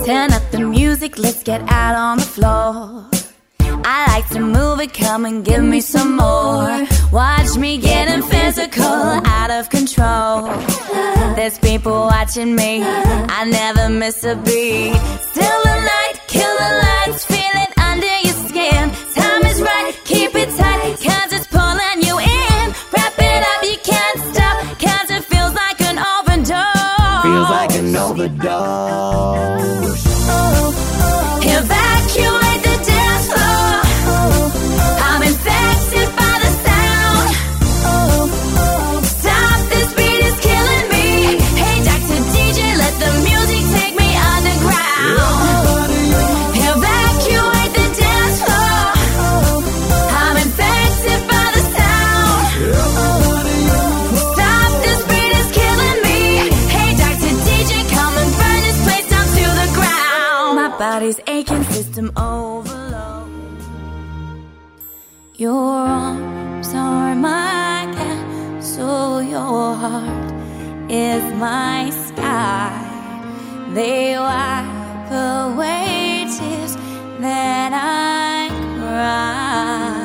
Turn up the music, let's get out on the floor. I like to move it, come and give me some more. Watch me getting physical, out of control. There's people watching me, I never miss a beat. Still the light, kill the lights, feel it under your skin. Time is right, keep it tight, cause it's pulling you in. Wrap it up, you can't stop, cause it feels like an overdose. Feels like an overdose. Evacuate the dance floor. I'm infected by the sound. Stop, this beat is killing me. Hey, Dr. DJ, let the music take me underground. Evacuate the dance floor. I'm infected by the sound. Stop, this beat is killing me. Hey, Dr. DJ, come and burn this place down to the ground. My body's aching, system overload. Your arms are my castle, your heart is my sky. They wipe away tears that I cry.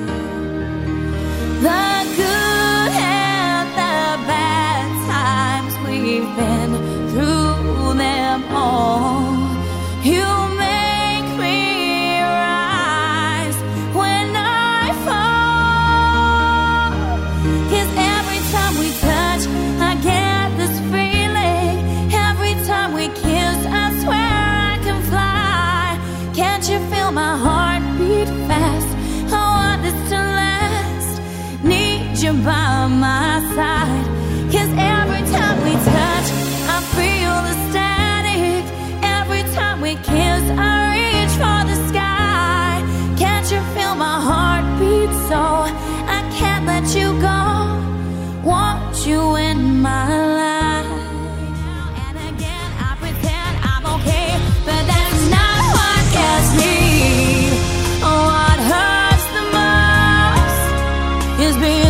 The good and the bad times, we've been through them all. You make me rise when I fall. 'Cause every time we touch, I get this feeling. Every time we kiss, I swear I can fly. Can't you feel my heart beat fast? I want this to last. Need you by my side. 'Cause every time we touch, I feel the static. Every time we kiss, I reach for the sky. Can't you feel my heartbeat? So I can't let you go. Want you in my life. And again, I pretend I'm okay, but that's not what gets me. What hurts the most is being